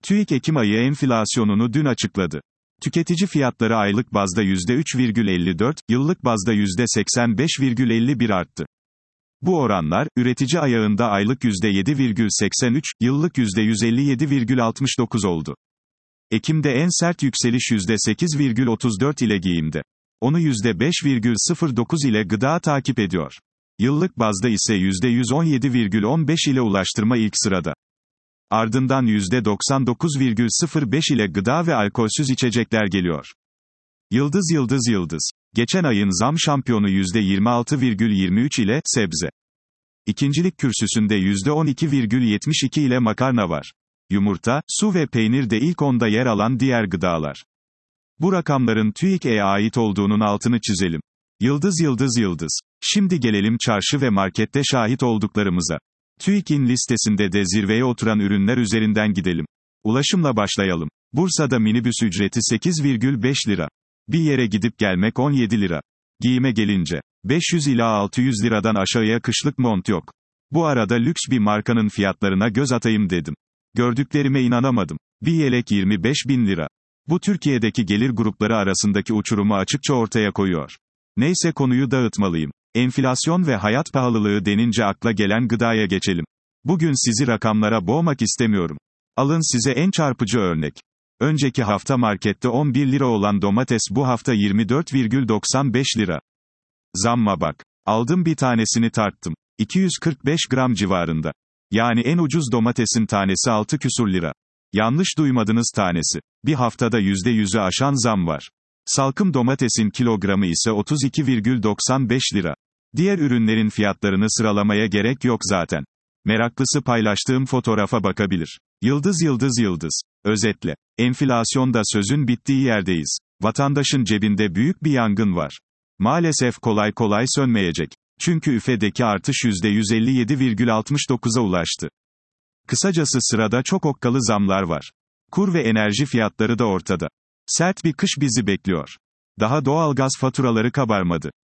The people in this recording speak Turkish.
TÜİK Ekim ayı enflasyonunu dün açıkladı. Tüketici fiyatları aylık bazda %3,54, yıllık bazda %85,51 arttı. Bu oranlar, üretici ayağında aylık %7,83, yıllık %157,69 oldu. Ekim'de en sert yükseliş %8,34 ile giyimde. Onu %5,09 ile gıda takip ediyor. Yıllık bazda ise %117,15 ile ulaştırma ilk sırada. Ardından %99,05 ile gıda ve alkolsüz içecekler geliyor. Yıldız. Geçen ayın zam şampiyonu %26,23 ile sebze. İkincilik kürsüsünde %12,72 ile makarna var. Yumurta, su ve peynir de ilk 10'da yer alan diğer gıdalar. Bu rakamların TÜİK'e ait olduğunun altını çizelim. Yıldız. Şimdi gelelim çarşı ve markette şahit olduklarımıza. TÜİK'in listesinde de zirveye oturan ürünler üzerinden gidelim. Ulaşımla başlayalım. Bursa'da minibüs ücreti 8,5 lira. Bir yere gidip gelmek 17 lira. Giyime gelince, 500 ila 600 liradan aşağıya kışlık mont yok. Bu arada lüks bir markanın fiyatlarına göz atayım dedim. Gördüklerime inanamadım. Bir yelek 25 bin lira. Bu Türkiye'deki gelir grupları arasındaki uçurumu açıkça ortaya koyuyor. Neyse konuyu dağıtmalıyım. Enflasyon ve hayat pahalılığı denince akla gelen gıdaya geçelim. Bugün sizi rakamlara boğmak istemiyorum. Alın size en çarpıcı örnek. Önceki hafta markette 11 lira olan domates bu hafta 24,95 lira. Zamma bak. Aldım bir tanesini tarttım. 245 gram civarında. Yani en ucuz domatesin tanesi 6 küsur lira. Yanlış duymadınız tanesi. Bir haftada %100'ü aşan zam var. Salkım domatesin kilogramı ise 32,95 lira. Diğer ürünlerin fiyatlarını sıralamaya gerek yok zaten. Meraklısı paylaştığım fotoğrafa bakabilir. Yıldız. Özetle. Enflasyonda sözün bittiği yerdeyiz. Vatandaşın cebinde büyük bir yangın var. Maalesef kolay kolay sönmeyecek. Çünkü üfedeki artış %157,69'a ulaştı. Kısacası sırada çok okkalı zamlar var. Kur ve enerji fiyatları da ortada. Sert bir kış bizi bekliyor. Daha doğalgaz faturaları kabarmadı.